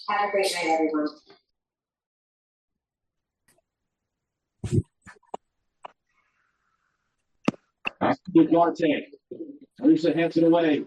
Have a great night, everyone. Good Duarte. Lisa hands it away.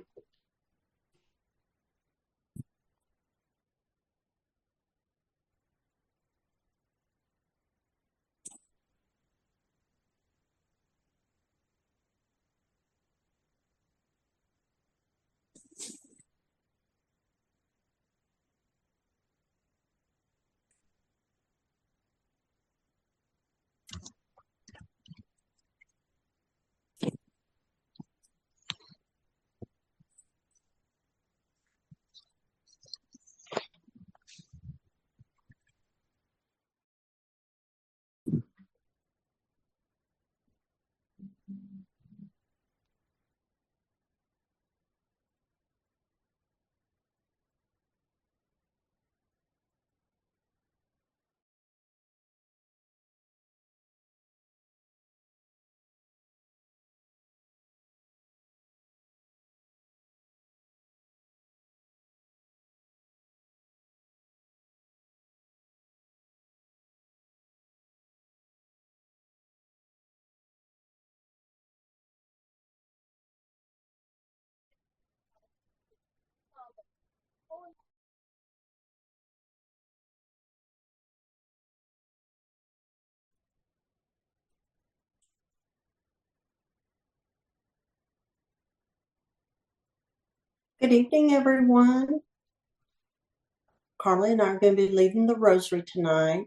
Good evening, everyone. Carly and I are going to be leaving the Rosary tonight.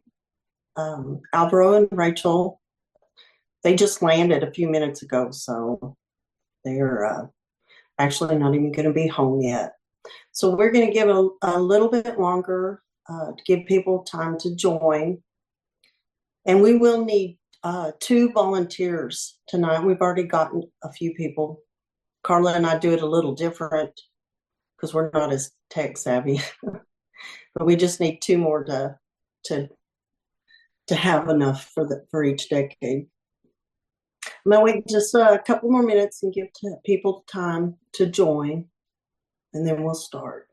Alvaro and Rachel, they just landed a few minutes ago, so they're actually not even going to be home yet. So we're going to give a little bit longer to give people time to join. And we will need 2 volunteers tonight. We've already gotten a few people. Carla and I do it a little different because we're not as tech savvy. But we just need 2 more to have enough for each decade. I'm gonna wait just a couple more minutes and give people time to join, and then we'll start.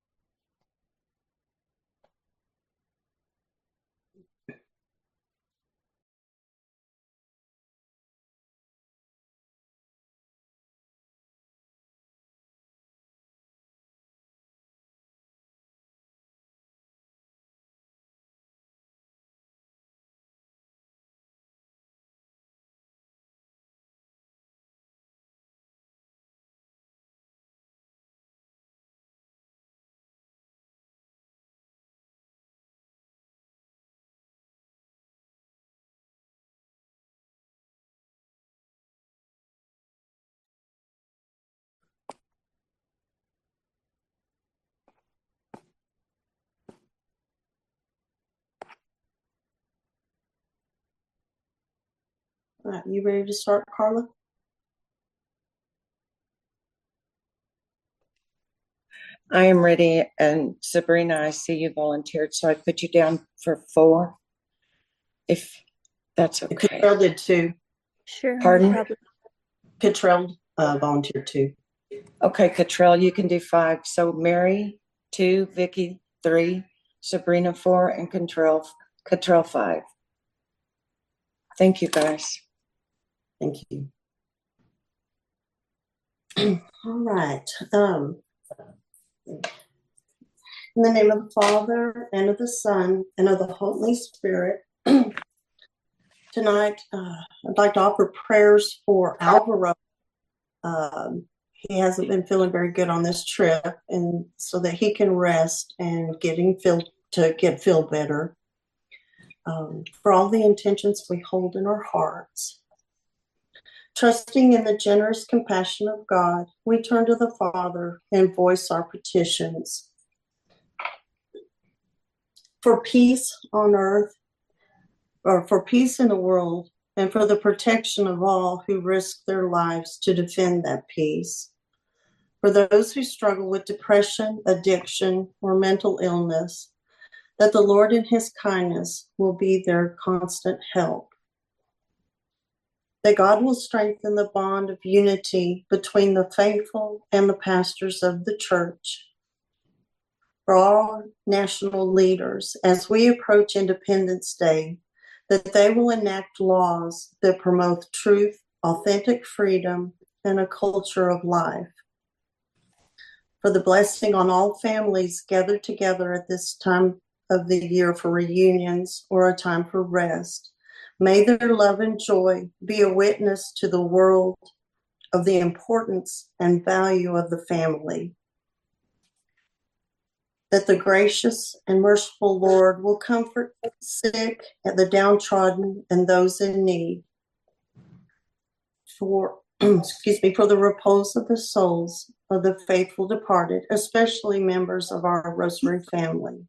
All right, you ready to start, Carla? I am ready. And Sabrina, I see you volunteered, so I put you down for 4, if that's okay. Cottrell did 2. Sure. Pardon? Cottrell volunteered 2. Okay, Cottrell, you can do 5. So Mary 2, Vicky 3, Sabrina 4, and Cottrell 5. Thank you, guys. Thank you. All right. In the name of the Father, and of the Son, and of the Holy Spirit, tonight I'd like to offer prayers for Alvaro. He hasn't been feeling very good on this trip, and so that he can rest and feel better. For all the intentions we hold in our hearts. Trusting in the generous compassion of God, we turn to the Father and voice our petitions. For peace on earth, or for peace in the world, and for the protection of all who risk their lives to defend that peace. For those who struggle with depression, addiction, or mental illness, that the Lord in his kindness will be their constant help. That God will strengthen the bond of unity between the faithful and the pastors of the church. for all national leaders as we approach Independence Day, that they will enact laws that promote truth, authentic freedom, and a culture of life. For the blessing on all families gathered together at this time of the year for reunions or a time for rest, may their love and joy be a witness to the world of the importance and value of the family. That the gracious and merciful Lord will comfort the sick and the downtrodden and those in need. For for the repose of the souls of the faithful departed, especially members of our Rosary family.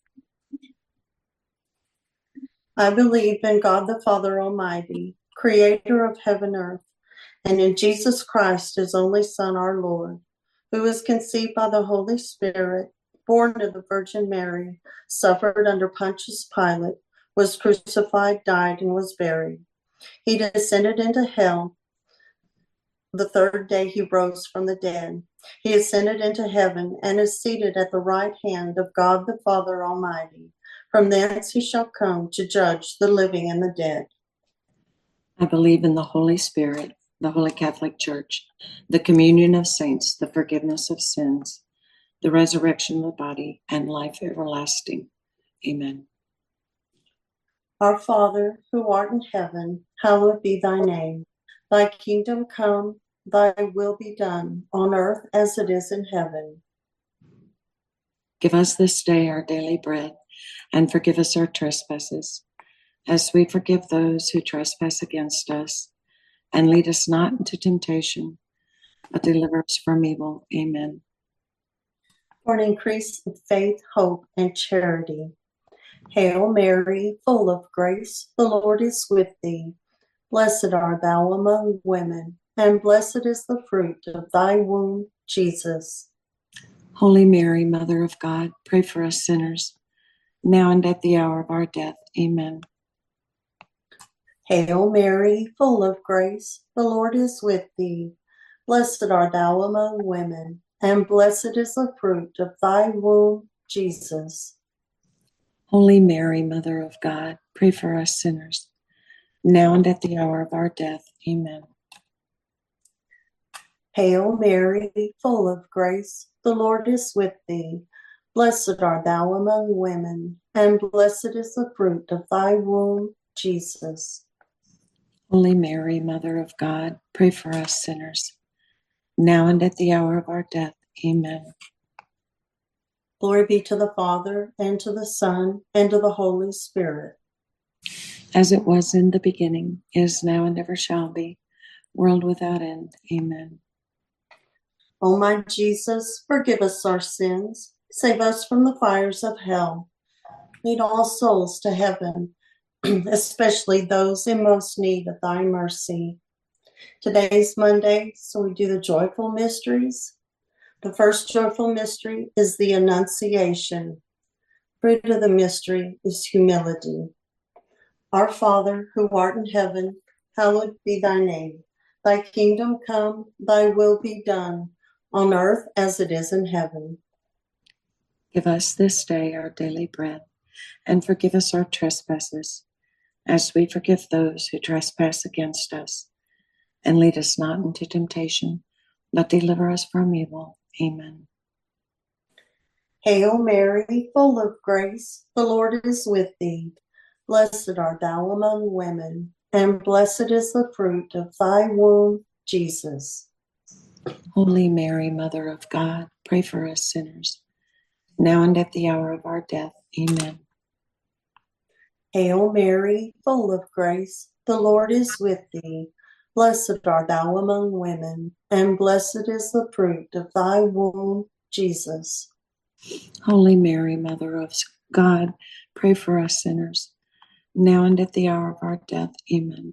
I believe in God the Father Almighty, creator of heaven and earth, and in Jesus Christ, his only Son, our Lord, who was conceived by the Holy Spirit, born of the Virgin Mary, suffered under Pontius Pilate, was crucified, died, and was buried. He descended into hell. The third day he rose from the dead. He ascended into heaven and is seated at the right hand of God the Father Almighty. From thence he shall come to judge the living and the dead. I believe in the Holy Spirit, the Holy Catholic Church, the communion of saints, the forgiveness of sins, the resurrection of the body, and life everlasting. Amen. Our Father, who art in heaven, hallowed be thy name. Thy kingdom come, thy will be done, on earth as it is in heaven. Give us this day our daily bread, and forgive us our trespasses, as we forgive those who trespass against us. And lead us not into temptation, but deliver us from evil. Amen. For an increase of faith, hope, and charity. Hail Mary, full of grace, the Lord is with thee. Blessed art thou among women, and blessed is the fruit of thy womb, Jesus. Holy Mary, Mother of God, pray for us sinners, now and at the hour of our death. Amen. Hail Mary, full of grace, the Lord is with thee. Blessed art thou among women, and blessed is the fruit of thy womb, Jesus. Holy Mary, Mother of God, pray for us sinners, now and at the hour of our death. Amen. Hail Mary, full of grace, the Lord is with thee. Blessed art thou among women, and blessed is the fruit of thy womb, Jesus. Holy Mary, Mother of God, pray for us sinners, now and at the hour of our death. Amen. Glory be to the Father, and to the Son, and to the Holy Spirit. As it was in the beginning, is now, and ever shall be, world without end. Amen. O my Jesus, forgive us our sins, save us from the fires of hell. Lead all souls to heaven, especially those in most need of thy mercy. Today's Monday, so we do the joyful mysteries. The first joyful mystery is the Annunciation. Fruit of the mystery is humility. Our Father, who art in heaven, hallowed be thy name. Thy kingdom come, thy will be done, on earth as it is in heaven. Give us this day our daily bread, and forgive us our trespasses, as we forgive those who trespass against us. And lead us not into temptation, but deliver us from evil. Amen. Hail Mary, full of grace, the Lord is with thee. Blessed art thou among women, and blessed is the fruit of thy womb, Jesus. Holy Mary, Mother of God, pray for us sinners, now and at the hour of our death. Amen. Hail Mary, full of grace, the Lord is with thee. Blessed art thou among women, and blessed is the fruit of thy womb, Jesus. Holy Mary, Mother of God, pray for us sinners, now and at the hour of our death. Amen.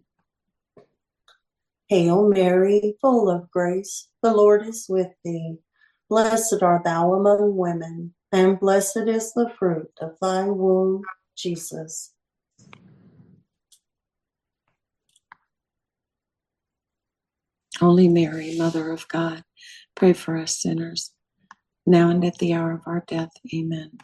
Hail Mary, full of grace, the Lord is with thee. Blessed art thou among women, and blessed is the fruit of thy womb, Jesus. Holy Mary, Mother of God, pray for us sinners, now and at the hour of our death. Amen.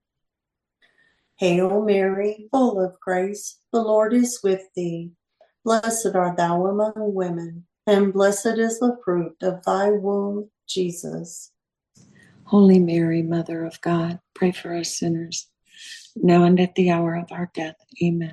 Hail Mary, full of grace, the Lord is with thee. Blessed art thou among women, and blessed is the fruit of thy womb, Jesus. Holy Mary, Mother of God, pray for us sinners, now and at the hour of our death. Amen.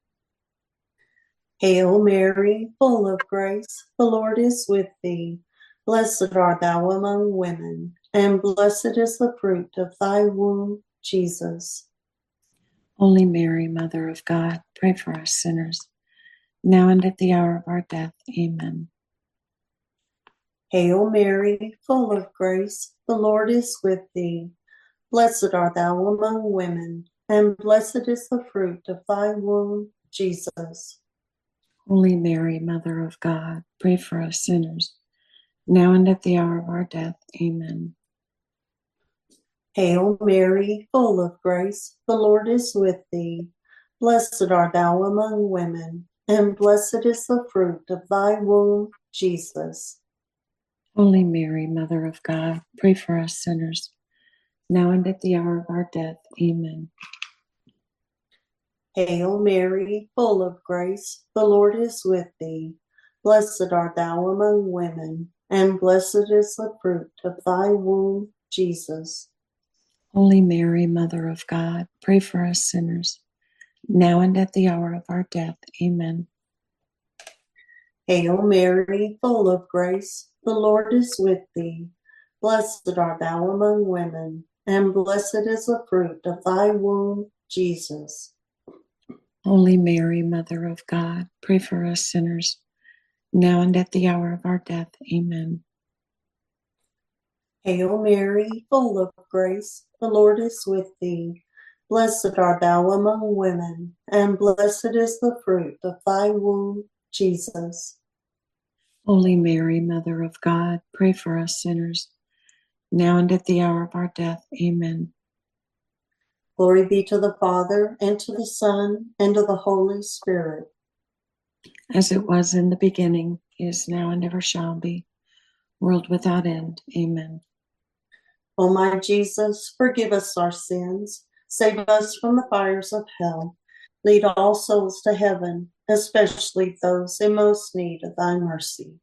Hail Mary, full of grace, the Lord is with thee. Blessed art thou among women, and blessed is the fruit of thy womb, Jesus. Holy Mary, Mother of God, pray for us sinners, now and at the hour of our death. Amen. Hail Mary, full of grace, the Lord is with thee. Blessed art thou among women, and blessed is the fruit of thy womb, Jesus. Holy Mary, Mother of God, pray for us sinners, now and at the hour of our death. Amen. Hail Mary, full of grace, the Lord is with thee. Blessed art thou among women, and blessed is the fruit of thy womb, Jesus. Holy Mary, Mother of God, pray for us sinners, now and at the hour of our death. Amen. Hail Mary, full of grace, the Lord is with thee. Blessed art thou among women, and blessed is the fruit of thy womb, Jesus. Holy Mary, Mother of God, pray for us sinners, now and at the hour of our death. Amen. Hail Mary, full of grace, the Lord is with thee. Blessed art thou among women, and blessed is the fruit of thy womb, Jesus. Holy Mary, Mother of God, pray for us sinners, now and at the hour of our death. Amen. Hail Mary, full of grace, the Lord is with thee. Blessed art thou among women, and blessed is the fruit of thy womb, Jesus. Holy Mary, Mother of God, pray for us sinners, now and at the hour of our death. Amen. Glory be to the Father, and to the Son, and to the Holy Spirit. As it was in the beginning, is now, and ever shall be, world without end. Amen. O my Jesus, forgive us our sins, save us from the fires of hell. Lead all souls to heaven, especially those in most need of thy mercy.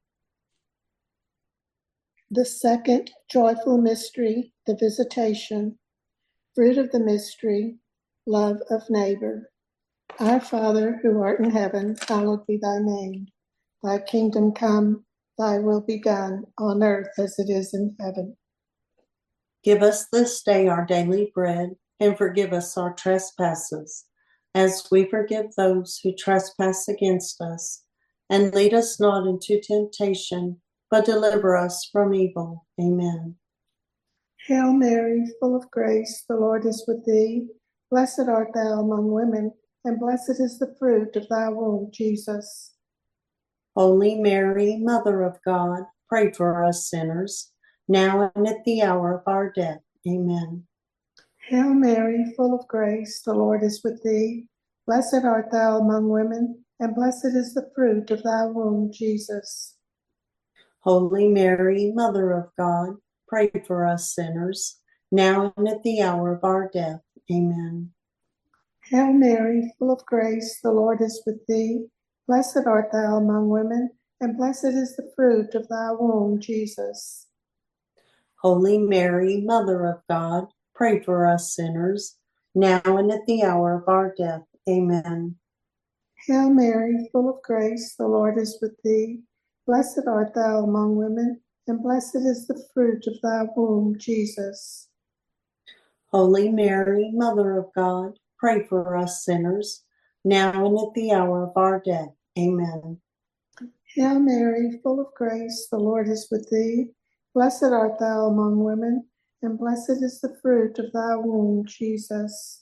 The second joyful mystery, the Visitation. Fruit of the mystery, love of neighbor. Our Father, who art in heaven, hallowed be thy name. Thy kingdom come, thy will be done, on earth as it is in heaven. Give us this day our daily bread, and forgive us our trespasses, as we forgive those who trespass against us. And lead us not into temptation, but deliver us from evil. Amen. Hail Mary, full of grace, the Lord is with thee. Blessed art thou among women, and blessed is the fruit of thy womb, Jesus. Holy Mary, Mother of God, pray for us sinners, now and at the hour of our death. Amen. Hail Mary, full of grace, the Lord is with thee. Blessed art thou among women, and blessed is the fruit of thy womb, Jesus. Holy Mary, Mother of God, pray for us sinners, now and at the hour of our death. Amen. Hail Mary, full of grace, the Lord is with thee. Blessed art thou among women, and blessed is the fruit of thy womb, Jesus. Holy Mary, Mother of God, pray for us sinners, now and at the hour of our death. Amen. Hail Mary, full of grace, the Lord is with thee. Blessed art thou among women, and blessed is the fruit of thy womb, Jesus. Holy Mary, Mother of God, pray for us sinners, now and at the hour of our death. Amen. Hail Mary, full of grace, the Lord is with thee. Blessed art thou among women, and blessed is the fruit of thy womb, Jesus.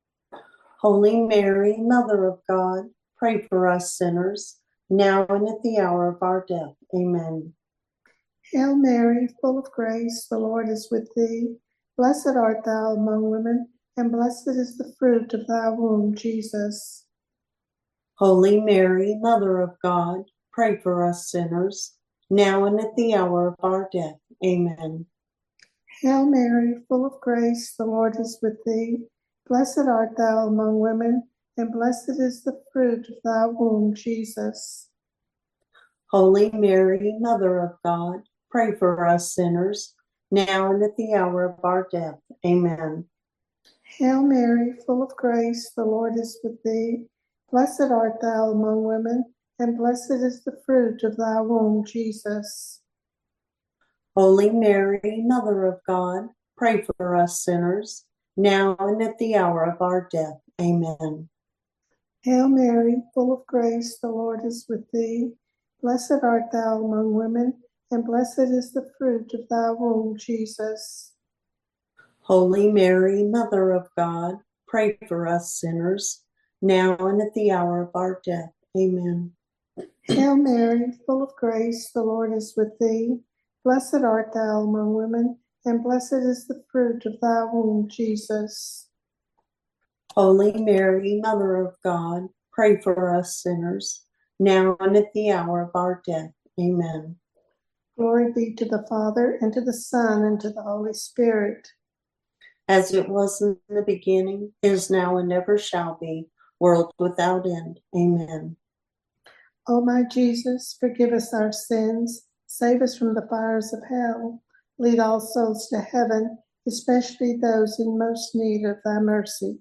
Holy Mary, Mother of God, pray for us sinners, now and at the hour of our death. Amen. Hail Mary, full of grace, the Lord is with thee. Blessed art thou among women, and blessed is the fruit of thy womb, Jesus. Holy Mary, Mother of God, pray for us sinners, now and at the hour of our death. Amen. Hail Mary, full of grace, the Lord is with thee. Blessed art thou among women, and blessed is the fruit of thy womb, Jesus. Holy Mary, Mother of God, pray for us sinners, now and at the hour of our death. Amen. Hail Mary, full of grace, the Lord is with thee. Blessed art thou among women, and blessed is the fruit of thy womb, Jesus. Holy Mary, Mother of God, pray for us sinners, now and at the hour of our death. Amen. Hail Mary, full of grace, the Lord is with thee. Blessed art thou among women, and blessed is the fruit of thy womb, Jesus. Holy Mary, Mother of God, pray for us sinners, now and at the hour of our death. Amen. Hail Mary, full of grace, the Lord is with thee. Blessed art thou among women, and blessed is the fruit of thy womb, Jesus. Holy Mary, Mother of God, pray for us sinners, now and at the hour of our death. Amen. Glory be to the Father, and to the Son, and to the Holy Spirit. As it was in the beginning, is now, and ever shall be, world without end. Amen. O my Jesus, forgive us our sins, save us from the fires of hell, lead all souls to heaven, especially those in most need of thy mercy.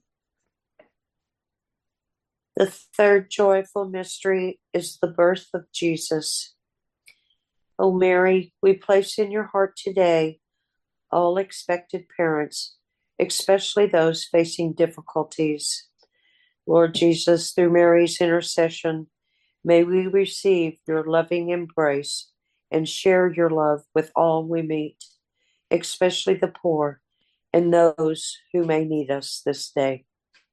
The third joyful mystery is the birth of Jesus. O Mary, we place in your heart today all expected parents, especially those facing difficulties. Lord Jesus, through Mary's intercession, may we receive your loving embrace and share your love with all we meet, especially the poor and those who may need us this day.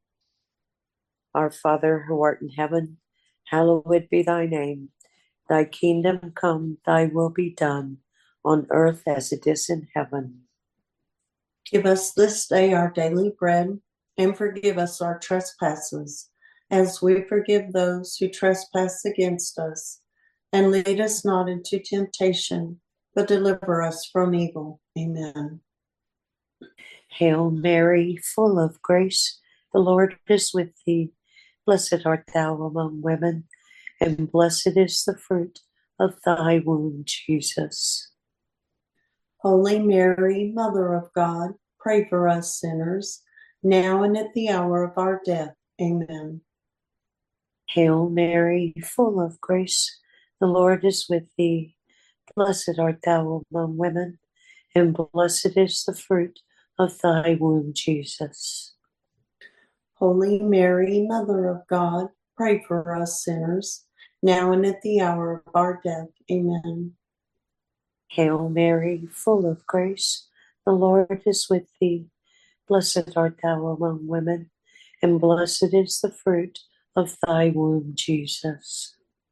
Our Father, who art in heaven, hallowed be thy name. Thy kingdom come, thy will be done, on earth as it is in heaven. Give us this day our daily bread, and forgive us our trespasses, as we forgive those who trespass against us. And lead us not into temptation, but deliver us from evil. Amen. Hail Mary, full of grace, the Lord is with thee. Blessed art thou among women, and blessed is the fruit of thy womb, Jesus. Holy Mary, Mother of God, pray for us sinners, now and at the hour of our death. Amen. Hail Mary, full of grace, the Lord is with thee. Blessed art thou among women, and blessed is the fruit of thy womb, Jesus. Holy Mary, Mother of God, pray for us sinners, now and at the hour of our death. Amen. Hail Mary, full of grace, the Lord is with thee. Blessed art thou among women, and blessed is the fruit of thy womb, Jesus.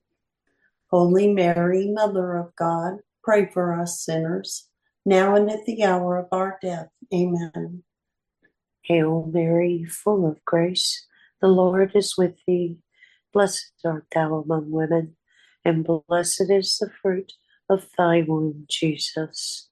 Holy Mary, Mother of God, pray for us sinners, now and at the hour of our death. Amen. Hail Mary, full of grace, the Lord is with thee. Blessed art thou among women, and blessed is the fruit of thy womb, Jesus.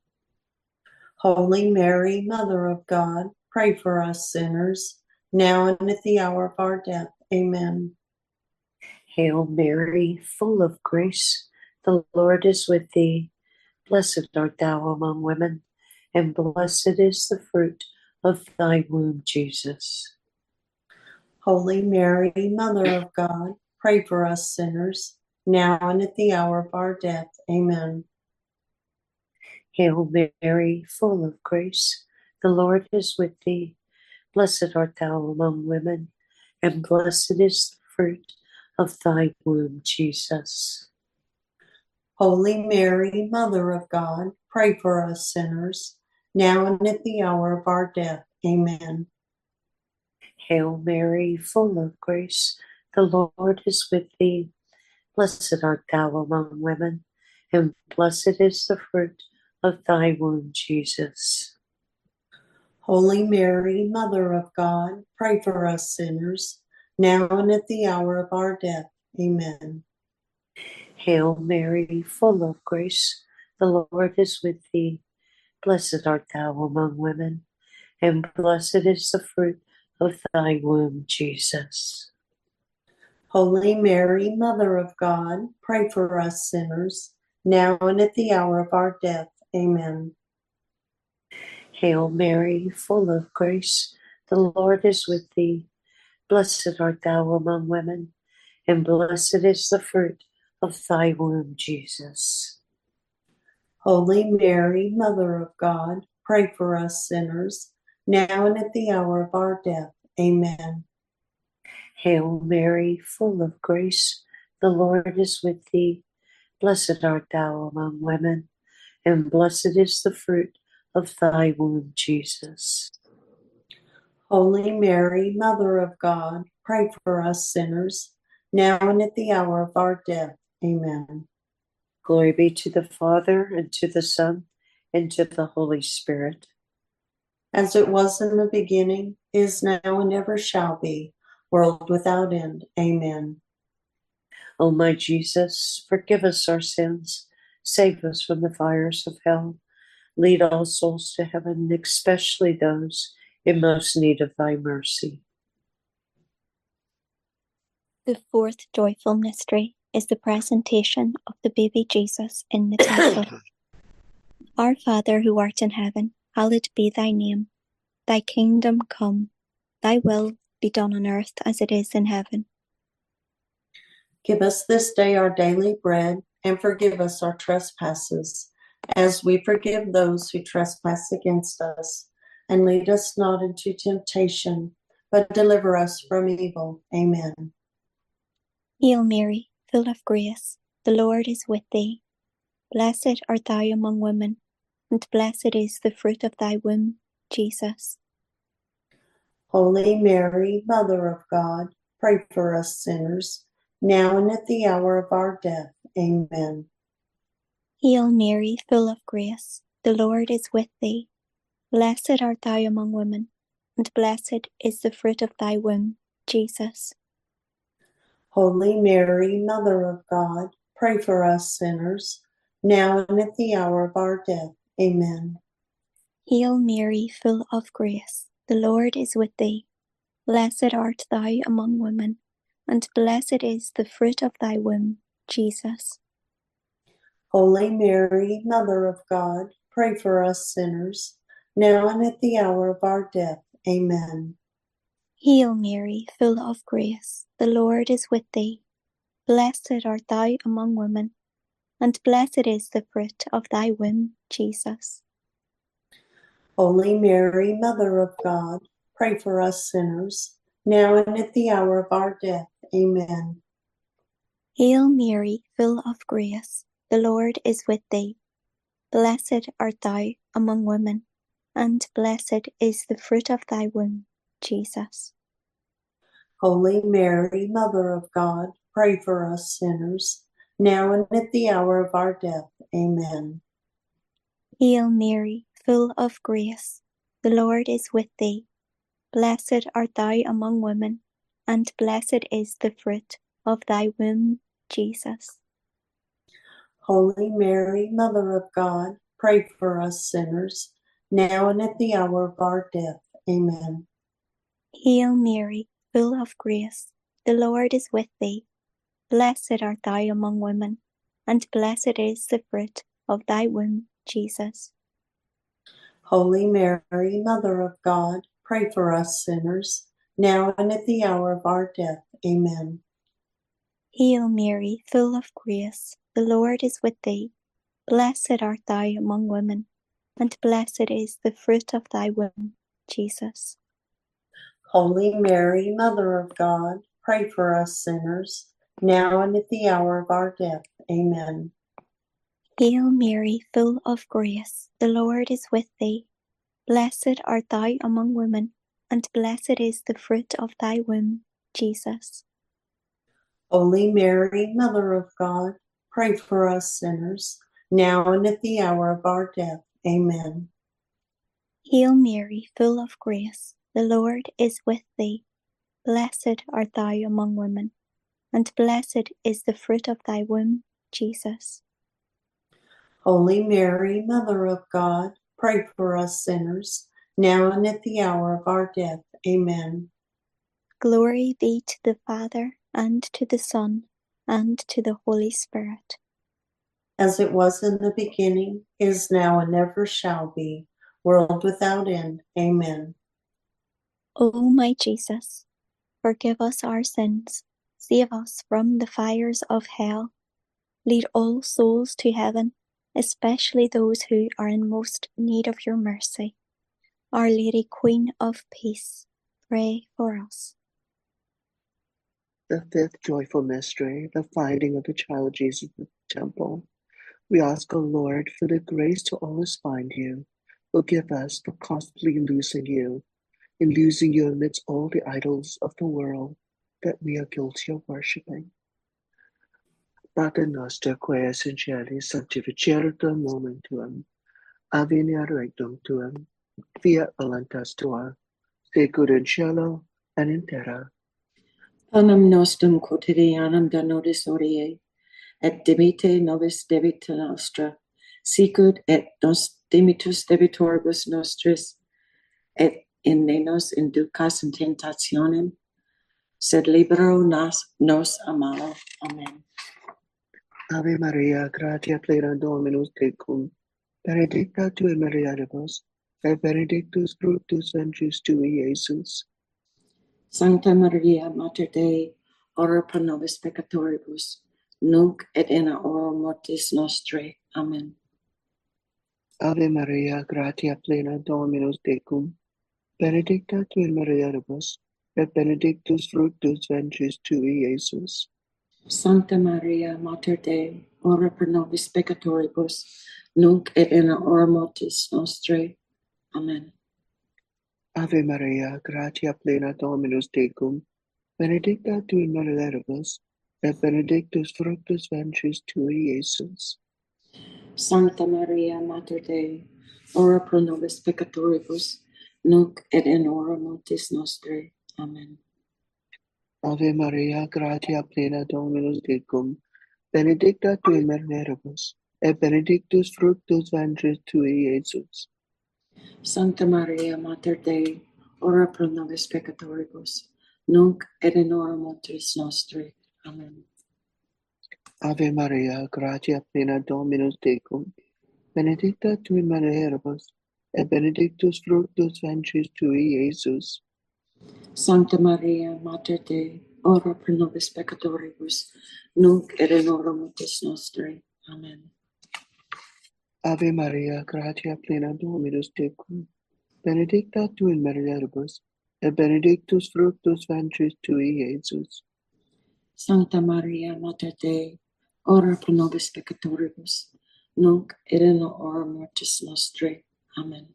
Holy Mary, Mother of God, pray for us sinners, now and at the hour of our death. Amen. Hail Mary, full of grace, the Lord is with thee. Blessed art thou among women, and blessed is the fruit of thy womb, Jesus. Holy Mary, Mother of God, pray for us sinners, now and at the hour of our death. Amen. Hail Mary, full of grace, the Lord is with thee. Blessed art thou among women, and blessed is the fruit of thy womb, Jesus. Holy Mary, Mother of God, pray for us sinners, now and at the hour of our death. Amen. Hail Mary, full of grace, the Lord is with thee. Blessed art thou among women, and blessed is the fruit of thy womb, Jesus. Holy Mary, Mother of God, pray for us sinners, now and at the hour of our death. Amen. Hail Mary, full of grace, the Lord is with thee. Blessed art thou among women, and blessed is the fruit of thy womb, Jesus. Holy Mary, Mother of God, pray for us sinners, now and at the hour of our death. Amen. Hail Mary, full of grace, the Lord is with thee. Blessed art thou among women, and blessed is the fruit of thy womb, Jesus. Holy Mary, Mother of God, pray for us sinners, now and at the hour of our death. Amen. Hail Mary, full of grace, the Lord is with thee. Blessed art thou among women, and blessed is the fruit of thy womb, Jesus. Holy Mary, Mother of God, pray for us sinners, now and at the hour of our death. Amen. Glory be to the Father, and to the Son, and to the Holy Spirit. As it was in the beginning, is now, and ever shall be, world without end. Amen. O my Jesus, forgive us our sins, save us from the fires of hell, lead all souls to heaven, especially those in most need of thy mercy. The fourth joyful mystery is the presentation of the baby Jesus in the temple. Our Father who art in heaven, hallowed be thy name. Thy kingdom come, thy will be done on earth as it is in heaven. Give us this day our daily bread, and forgive us our trespasses, as we forgive those who trespass against us. And lead us not into temptation, but deliver us from evil. Amen. Hail Mary, full of grace, the Lord is with thee. Blessed art thou among women, and blessed is the fruit of thy womb, Jesus. Holy Mary, Mother of God, pray for us sinners, now and at the hour of our death. Amen. Hail Mary, full of grace, the Lord is with thee. Blessed art thou among women, and blessed is the fruit of thy womb, Jesus. Holy Mary, Mother of God, pray for us sinners, now and at the hour of our death. Amen. Hail Mary, full of grace, the Lord is with thee. Blessed art thou among women, and blessed is the fruit of thy womb, Jesus. Holy Mary, Mother of God, pray for us sinners, now and at the hour of our death. Amen. Hail Mary, full of grace, the Lord is with thee. Blessed art thou among women, and blessed is the fruit of thy womb, Jesus. Holy Mary, Mother of God, pray for us sinners, now and at the hour of our death. Amen. Hail Mary, full of grace, the Lord is with thee. Blessed art thou among women, and blessed is the fruit of thy womb, Jesus. Holy Mary, Mother of God, pray for us sinners, now and at the hour of our death. Amen. Hail Mary, full of grace, the Lord is with thee. Blessed art thou among women, and blessed is the fruit of thy womb, Jesus. Holy Mary, Mother of God, pray for us sinners, now and at the hour of our death. Amen. Hail Mary, full of grace, the Lord is with thee. Blessed art thou among women, and blessed is the fruit of thy womb, Jesus. Holy Mary, Mother of God, pray for us sinners, now and at the hour of our death. Amen. Hail Mary, full of grace, the Lord is with thee. Blessed art thou among women, and blessed is the fruit of thy womb, Jesus. Holy Mary, Mother of God, pray for us sinners, now and at the hour of our death. Amen. Hail Mary, full of grace, the Lord is with thee. Blessed art thou among women, and blessed is the fruit of thy womb, Jesus. Holy Mary, Mother of God, pray for us sinners, now and at the hour of our death. Amen. Hail Mary, full of grace, the Lord is with thee. Blessed art thou among women, and blessed is the fruit of thy womb, Jesus. Holy Mary, Mother of God, pray for us sinners, now and at the hour of our death. Amen. Glory be to the Father, and to the Son, and to the Holy Spirit. As it was in the beginning, is now, and ever shall be, world without end. Amen. O my Jesus, forgive us our sins, save us from the fires of hell, lead all souls to heaven, especially those who are in most need of your mercy. Our Lady, Queen of Peace, pray for us. The fifth joyful mystery, the finding of the child Jesus in the temple. We ask, O Lord, for the grace to always find you. Forgive us for constantly losing you, in losing you amidst all the idols of the world that we are guilty of worshipping. Pater noster, quae es in celis, sanctificeretur nomen tuum, aveniat regnum tuum, fiat voluntas tua, sicut in cielo and in terra. Panem nostrum quotidianum da nobis hodie, et dimitte nobis debita nostra, sicut et nos dimitus debitoribus nostris, et in ne nos inducas in tentationem, sed libero nos a malo. Amen. Ave Maria, gratia plena Dominus tecum, benedicta tu in mulieribus, et benedictus fructus ventris tui, Iesus. Sancta Maria, Mater Dei, ora pro nobis peccatoribus, nunc et in hora mortis nostrae. Amen. Ave Maria, gratia plena Dominus tecum, benedicta tu in mulieribus, et benedictus fructus ventris tui, Iesus. Sancta Maria, Mater Dei, ora pro nobis peccatoribus, nunc et in hora mortis nostrae. Amen. Ave Maria, gratia plena Dominus tecum, benedicta tu in mulieribus, et benedictus fructus ventris tui, Iesus. Sancta Maria, Mater Dei, ora pro nobis peccatoribus, nunc et in hora mortis nostrae. Amen. Ave Maria, gratia plena Dominus tecum, benedicta tu in mulieribus, et benedictus fructus ventris tui, Iesus. Sancta Maria, Mater Dei, ora pro nobis peccatoribus, nunc et in hora mortis nostrae. Amen. Ave Maria, gratia plena Dominus tecum, benedicta tu in mulieribus, et benedictus fructus ventris tui, Iesus. Sancta Maria, Mater Dei, ora pro nobis peccatoribus, nunc et in hora mortis nostrae. Amen. Ave Maria, gratia plena Dominus tecum, benedicta tu in mulieribus, et benedictus fructus ventris tui, Iesus. Sancta Maria, Mater Dei, ora pro nobis peccatoribus, nunc et in hora mortis nostrae. Amen.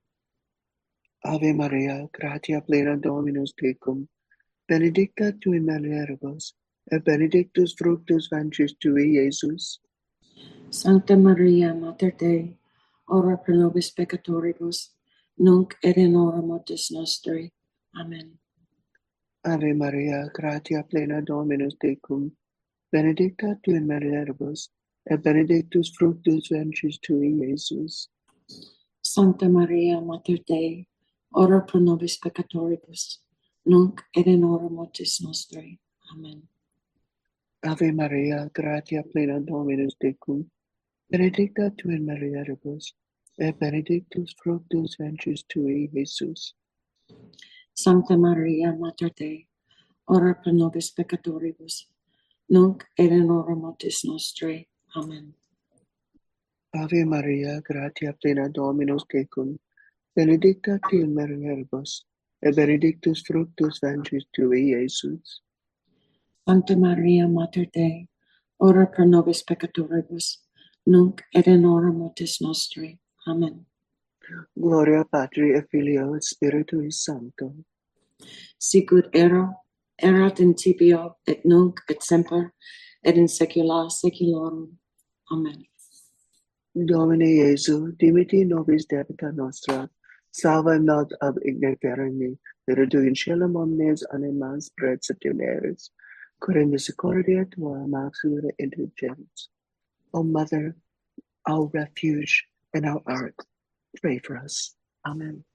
Ave Maria, gratia plena Dominus tecum, benedicta tu in mulieribus, et benedictus fructus ventris tui, Iesus. Sancta Maria, Mater Dei, ora pro nobis peccatoribus, nunc et in hora mortis nostrae. Amen. Ave Maria, gratia plena Dominus tecum, benedicta tu in mulieribus, et benedictus fructus ventris tui, Iesus. Sancta Maria, Mater Dei, ora pro nobis peccatoribus, nunc et in hora mortis nostrae. Amen. Ave Maria, gratia plena Dominus tecum, benedicta tu in mulieribus, et benedictus fructus ventris tui, Iesus. Sancta Maria, Mater Dei, ora pro nobis peccatoribus, nunc et in hora mortis nostrae. Amen. Ave Maria, gratia plena Dominus tecum, benedicta tu in mulieribus, et benedictus fructus ventris tui, Iesus. Sancta Maria, Mater Dei, ora pro nobis peccatoribus, nunc et in hora mortis nostrae. Amen. Gloria Patri et Filio et Spiritui Sancto. Sicut erat in tibio, et nunc et semper, et in saecula saeculorum. Amen. Domine Iesu, dimitti nobis debita nostra, salva nos ab igne perimi, redu in caelum omnes animas pret septimeris, cur misericordia tua maxima indulgens. O Mother, our refuge and our ark, pray for us. Amen.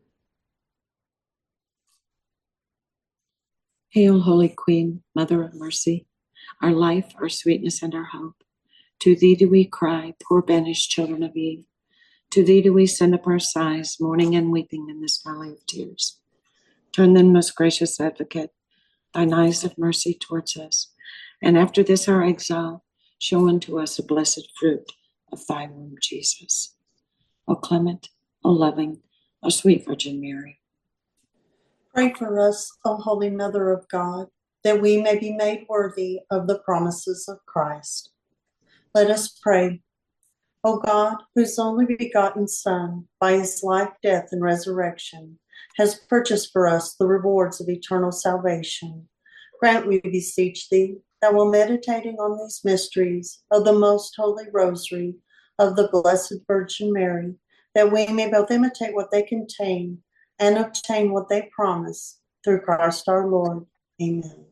Hail, Holy Queen, Mother of Mercy, our life, our sweetness, and our hope. To thee do we cry, poor banished children of Eve. To thee do we send up our sighs, mourning and weeping in this valley of tears. Turn then, most gracious Advocate, thine eyes of mercy towards us, and after this our exile, show unto us a blessed fruit of thy womb, Jesus. O clement, O loving, O sweet Virgin Mary. Pray for us, O Holy Mother of God, that we may be made worthy of the promises of Christ. Let us pray. O God, whose only begotten Son, by his life, death, and resurrection, has purchased for us the rewards of eternal salvation, grant, we beseech thee, that while meditating on these mysteries of the most holy rosary of the Blessed Virgin Mary, that we may both imitate what they contain and obtain what they promise, through Christ our Lord. Amen.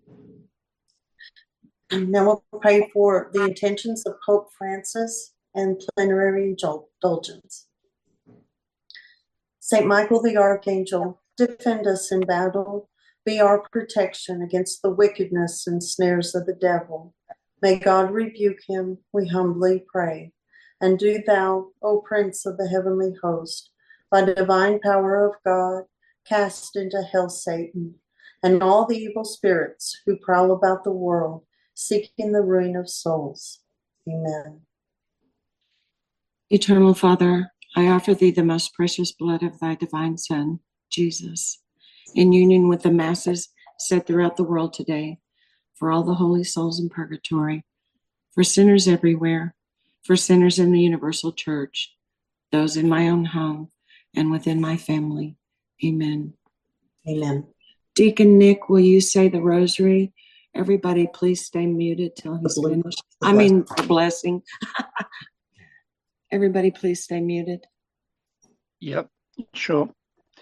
And now we'll pray for the intentions of Pope Francis and plenary indulgence. Saint Michael the Archangel, defend us in battle, be our protection against the wickedness and snares of the devil. May God rebuke him, we humbly pray. And do thou, O Prince of the heavenly host, by the divine power of God, cast into hell Satan and all the evil spirits who prowl about the world, seeking the ruin of souls. Amen. Eternal Father, I offer thee the most precious blood of thy divine Son, Jesus, in union with the masses said throughout the world today, for all the holy souls in purgatory, for sinners everywhere, for sinners in the universal church, those in my own home and within my family. Amen. Amen. Deacon Nick, will you say the rosary? Everybody, please stay muted till he's finished. The blessing. Everybody, please stay muted. Yep, sure.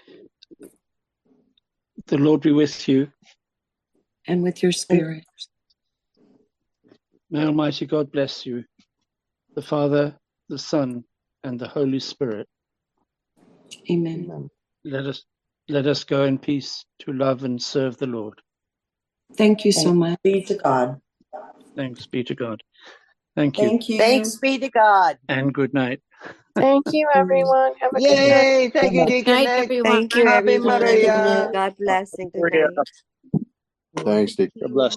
The Lord be with you. And with your spirit. May Almighty God bless you, the Father, the Son, and the Holy Spirit. Amen. Let us go in peace to love and serve the Lord. Thank you so much. Be to God. Thanks be to God. Thank you. Thank you. Thanks be to God. And good night. Thank you, everyone. Have a good night. Yay! Thank you, Deacon Night, Nick. everyone. Thank you, Ave everyone. Maria. God bless and good night. Thanks, Dick. God bless.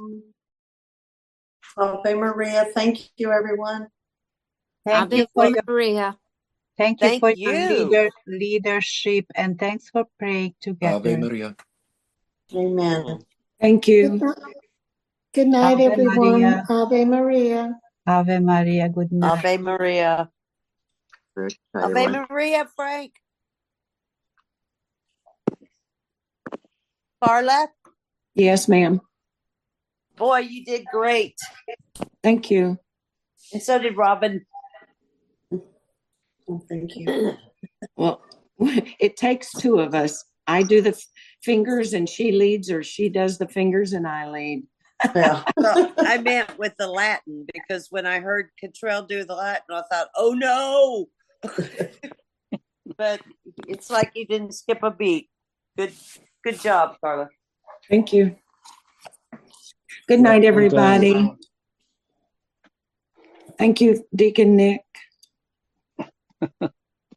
Ave Maria. Thank you, everyone. Thank you for your Maria. Thank you Thank for you. your leadership, and thanks for praying together. Ave Maria. Amen. Thank you. Good night, Ave everyone. Maria. Ave Maria. Ave Maria, good night. Ave Maria. Good night, Ave everyone. Maria, Frank. Carla, Yes, ma'am. boy, you did great. Thank you. And so did Robin. Well, thank you. Well, it takes two of us. I do the fingers and she leads, or she does the fingers and I lead. Yeah. Well, I meant with the Latin, because when I heard Cottrell do the Latin, I thought, oh no. But it's like you didn't skip a beat. Good job, Carla. Thank you. Good night, everybody. Thank you, Deacon Nick. All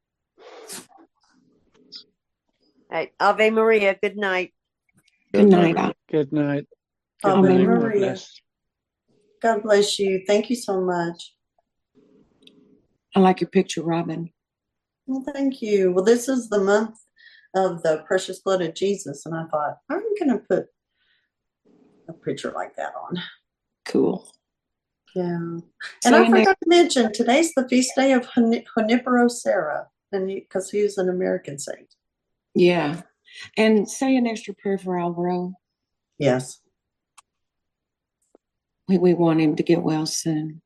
right. Ave Maria, good night. Good night. Good night. Good Ave night. God Maria. bless. God bless you. Thank you so much. I like your picture, Robin. Well, thank you. Well, this is the month of the precious blood of Jesus, and I thought, I'm going to put a picture like that on. Cool. Yeah. And So I forgot to mention, today's the feast day of Junipero Serra, and because he's an American saint. Yeah. And say an extra prayer for Alvaro. Yes. We want him to get well soon.